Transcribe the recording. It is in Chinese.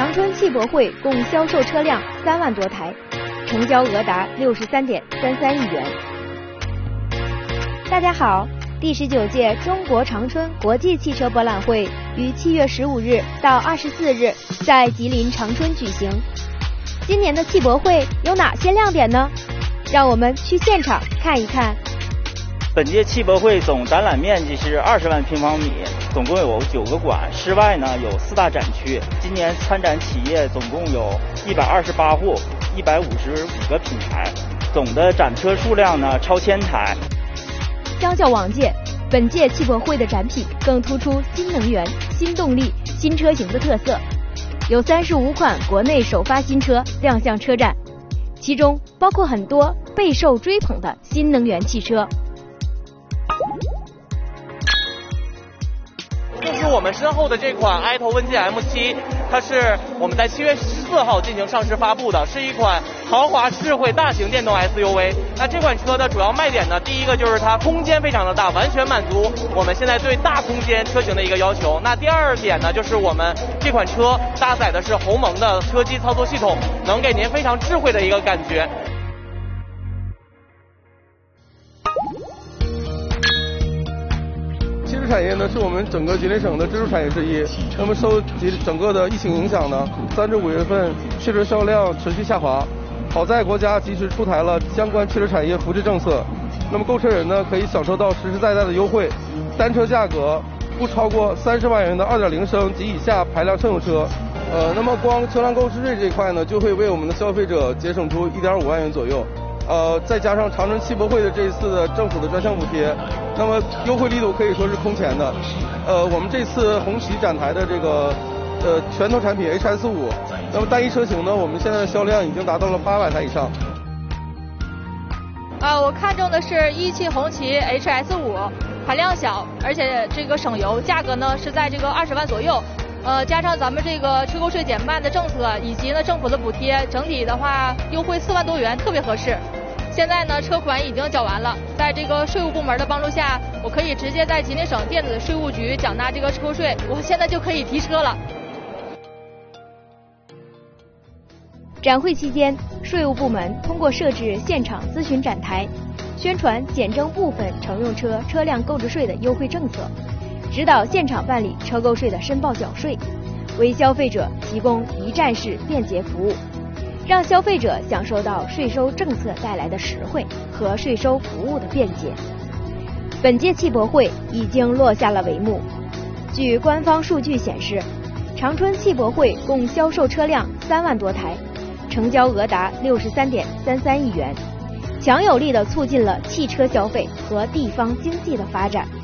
长春汽博会共销售车辆3万多台，成交额达63.33亿元。大家好，第19届中国长春国际汽车博览会于7月15日到24日在吉林长春举行。今年的汽博会有哪些亮点呢？让我们去现场看一看。 本届汽博会总展览面积是20万平方米，总共有9个馆，室外呢有4大展区。今年参展企业总共有128户，155个品牌，总的展车数量呢超1000台。 相较往届，本届汽博会的展品更突出新能源、新动力、新车型的特色，有35款国内首发新车亮相车展，其中包括很多备受追捧的新能源汽车。 就是我们身后的这款埃头温界 M7， 它是我们在7月4号进行上市发布的，是一款豪华智慧大型电动 SUV。那这款车的主要卖点呢，第一个就是它空间非常的大，完全满足我们现在对大空间车型的一个要求。那第二点呢，就是我们这款车搭载的是鸿蒙的车机操作系统，能给您非常智慧的一个感觉。 汽车产业呢，是我们整个吉林省的支柱产业之一。那么受整个的疫情影响呢，3至5月份汽车销量持续下滑。好在国家及时出台了相关汽车产业扶持政策，那么购车人呢可以享受到实实在在的优惠，单车价格不超过30万元的2.0升及以下排量乘用车。那么光车辆购置税这一块呢，就会为我们的消费者节省出1.5万元左右。再加上长春汽博会的这一次的政府的专项补贴，那么优惠力度可以说是空前的。我们这次红旗展台的这个拳头产品 HS5， 那么单一车型呢，我们现在的销量已经达到了800台以上。 我看中的是一汽红旗 HS5， 排量小，而且这个省油，价格呢是在这个20万左右。加上咱们这个车购税减半的政策，以及呢政府的补贴，整体的话优惠4万多元，特别合适。现在呢车款已经缴完了，在这个税务部门的帮助下，我可以直接在吉林省电子税务局缴纳这个车税，我现在就可以提车了。 展会期间，税务部门通过设置现场咨询展台，宣传减征部分乘用车车辆购置税的优惠政策，指导现场办理车购税的申报缴税，为消费者提供一站式便捷服务，让消费者享受到税收政策带来的实惠和税收服务的便捷。本届汽博会已经落下了帷幕。据官方数据显示，长春汽博会共销售车辆3万多台，成交额达63.33亿元，强有力地促进了汽车消费和地方经济的发展。